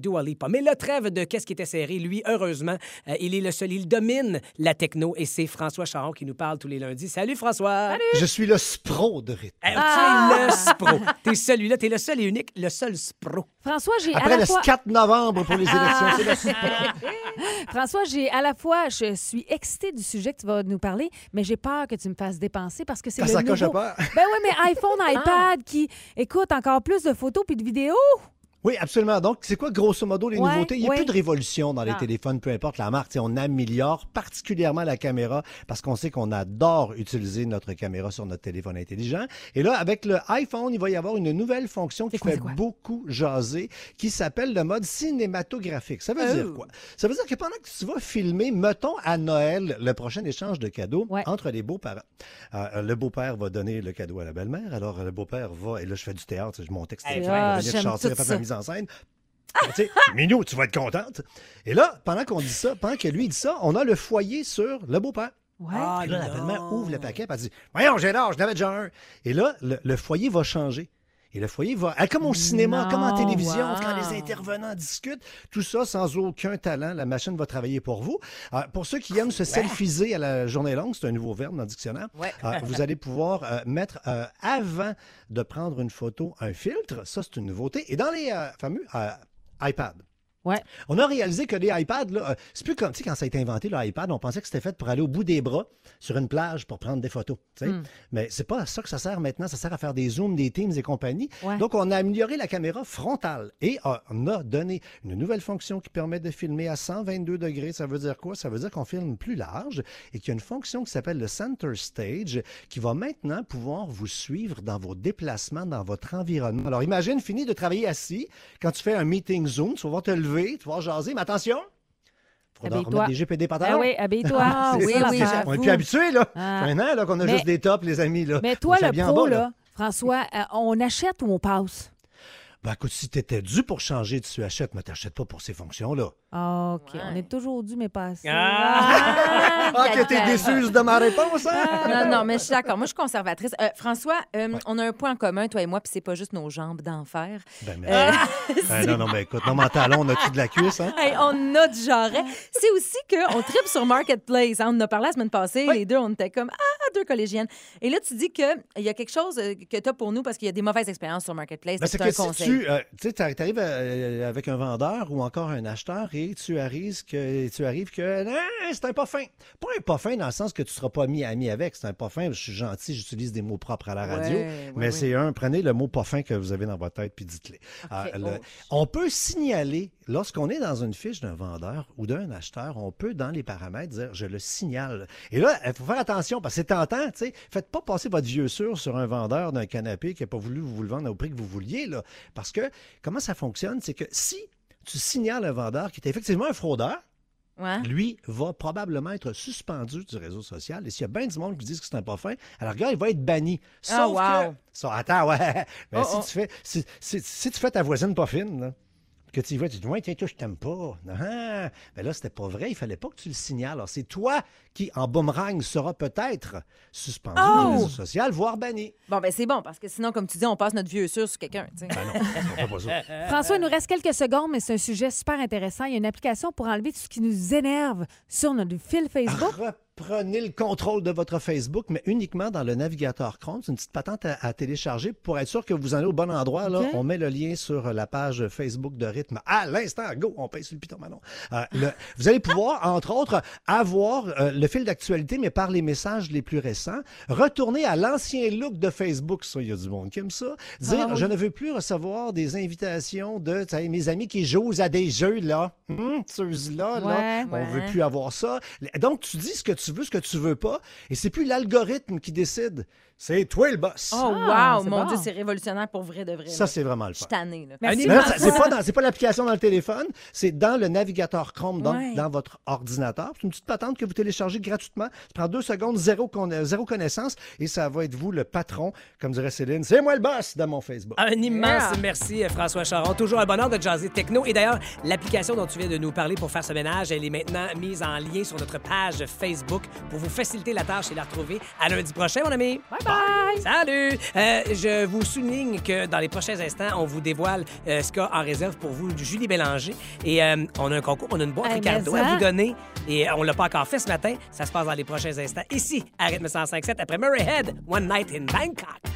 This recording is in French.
Dua Lipa. Mais le trêve de qu'est-ce qui était serré, lui, heureusement, il est le seul. Il domine la techno et c'est François Charon qui nous parle tous les lundis. Salut, François! Salut! Je suis le spro de rythme. Tu es le spro. T'es celui-là, t'es le seul et unique, le seul spro. François, j'ai Après à la le fois... 4 novembre pour les élections, c'est le spro. François, je suis excitée du sujet que tu vas nous parler, mais j'ai peur que tu me fasses dépenser parce que c'est le nouveau... Ben oui, mais iPhone, iPad qui écoute encore plus de photos puis de vidéos. Oui, absolument. Donc, c'est quoi, grosso modo, les nouveautés? Il n'y a plus de révolution dans les Ah. téléphones, peu importe la marque. T'sais, on améliore particulièrement la caméra parce qu'on sait qu'on adore utiliser notre caméra sur notre téléphone intelligent. Et là, avec le iPhone, il va y avoir une nouvelle fonction qui fait beaucoup jaser, qui s'appelle le mode cinématographique. Ça veut dire quoi? Ça veut dire que pendant que tu vas filmer, mettons à Noël, le prochain échange de cadeaux entre les beaux-parents. Le beau-père va donner le cadeau à la belle-mère. Alors, le beau-père va... Et là, je fais du théâtre, mon texte est fin, venir chanter, faire la mise en scène. Tu sais, Minou, tu vas être contente. Et là, pendant qu'on dit ça, pendant que lui dit ça, on a le foyer sur le beau-père. Ouais. Et là, la belle-mère ouvre le paquet et elle dit « Voyons, j'ai l'âge, j'en avais déjà un. » Et là, le foyer va changer. Et le foyer va... Comme au cinéma, comme en télévision, quand les intervenants discutent, tout ça sans aucun talent. La machine va travailler pour vous. Pour ceux qui aiment se selfiser à la journée longue, c'est un nouveau verbe dans le dictionnaire, vous allez pouvoir mettre, avant de prendre une photo, un filtre. Ça, c'est une nouveauté. Et dans les fameux iPad. Ouais. On a réalisé que les iPads, là, c'est plus comme, tu sais, quand ça a été inventé, l'iPad, on pensait que c'était fait pour aller au bout des bras sur une plage pour prendre des photos. Tu sais. Mais c'est pas à ça que ça sert maintenant. Ça sert à faire des zooms, des Teams et compagnie. Ouais. Donc, on a amélioré la caméra frontale et on a donné une nouvelle fonction qui permet de filmer à 122 degrés. Ça veut dire quoi? Ça veut dire qu'on filme plus large et qu'il y a une fonction qui s'appelle le Center Stage qui va maintenant pouvoir vous suivre dans vos déplacements, dans votre environnement. Alors, imagine, fini de travailler assis. Quand tu fais un meeting Zoom, tu vas voir te lever, tu vas jaser, mais attention! Il faudra remettre des GPD pantalons. Ah oui, habille-toi. On est plus habitués, là. Un an là, qu'on a juste des tops, les amis. Là. Mais toi, le pro, là, François, on achète ou on passe? Ben, écoute, si t'étais dû pour changer, tu achètes, mais t'achètes pas pour ces fonctions-là. OK. On est toujours dû, mais pas assez. Que t'es déçue de ma réponse, hein? Non, mais je suis d'accord. Moi, je suis conservatrice. François, on a un point en commun, toi et moi, puis c'est pas juste nos jambes d'enfer. Non, mais écoute, non, mentalon, on a-tu de la cuisse, hein? Hey, on a du jarret. C'est aussi qu'on tripe sur Marketplace. Hein? On en a parlé la semaine passée. Les deux, on était comme, deux collégiennes. Et là, tu dis qu'il y a quelque chose que tu as pour nous parce qu'il y a des mauvaises expériences sur Marketplace. Ben, c'est un conseil. Tu arrives avec un vendeur ou encore un acheteur et tu arrives que c'est un pas fin. Pas un pas fin dans le sens que tu ne seras pas ami avec. C'est un pas fin. Je suis gentil, j'utilise des mots propres à la radio. Mais c'est prenez le mot pas fin que vous avez dans votre tête puis dites-les. Okay, on peut signaler, lorsqu'on est dans une fiche d'un vendeur ou d'un acheteur, on peut dans les paramètres dire je le signale. Et là, il faut faire attention parce que c'est tentant. Faites pas passer votre vieux sûr sur un vendeur d'un canapé qui n'a pas voulu vous le vendre au prix que vous vouliez. Là. Parce que comment ça fonctionne, c'est que si tu signales un vendeur qui est effectivement un fraudeur, lui va probablement être suspendu du réseau social. Et s'il y a bien du monde qui dit que c'est un pas fin, alors regarde, il va être banni. Sauf que... Attends, mais si tu fais ta voisine pas fine, là, que tu y vas, tu dis, ouais, tiens, toi, je t'aime pas. Mais là, c'était pas vrai. Il fallait pas que tu le signales. Alors, c'est toi qui, en boomerang, sera peut-être suspendu du réseau social, voire banni. Bon, ben c'est bon, parce que sinon, comme tu dis, on passe notre vieux sûr sur quelqu'un. Ben non, on fait pas ça. François, il nous reste quelques secondes, mais c'est un sujet super intéressant. Il y a une application pour enlever tout ce qui nous énerve sur notre fil Facebook. Prenez le contrôle de votre Facebook, mais uniquement dans le navigateur Chrome. C'est une petite patente à télécharger pour être sûr que vous en allez au bon endroit. Là, on met le lien sur la page Facebook de Rythme. À l'instant, go, on paye sur le piton Manon. Vous allez pouvoir, entre autres, avoir le fil d'actualité, mais par les messages les plus récents. Retourner à l'ancien look de Facebook. Ça, il y a du monde qui aime ça. Dire, je ne veux plus recevoir des invitations de mes amis qui jouent à des jeux, là. Ceux-là, on ne veut plus avoir ça. Donc, tu dis ce que tu veux, ce que tu veux pas, et c'est plus l'algorithme qui décide. C'est toi le boss. Oh, wow! Mon Dieu, c'est révolutionnaire pour vrai de vrai. Ça, c'est vraiment le fun. Je suis tannée, là. C'est pas l'application dans le téléphone, c'est dans le navigateur Chrome, donc dans votre ordinateur. C'est une petite patente que vous téléchargez gratuitement. Ça prend 2 secondes, zéro connaissance, et ça va être vous le patron, comme dirait Céline. C'est moi le boss de mon Facebook. Un immense merci, François Charon. Toujours un bonheur de jaser techno. Et d'ailleurs, l'application dont tu viens de nous parler pour faire ce ménage, elle est maintenant mise en lien sur notre page Facebook. Facebook pour vous faciliter la tâche et la retrouver. À lundi prochain, mon ami. Bye bye! Salut! Je vous souligne que dans les prochains instants, on vous dévoile ce qu'a en réserve pour vous Julie Bélanger. Et on a un concours, on a une boîte Ricardo à vous donner. Et on l'a pas encore fait ce matin. Ça se passe dans les prochains instants. Ici, à Rythme 105.7 après Murray Head, One Night in Bangkok.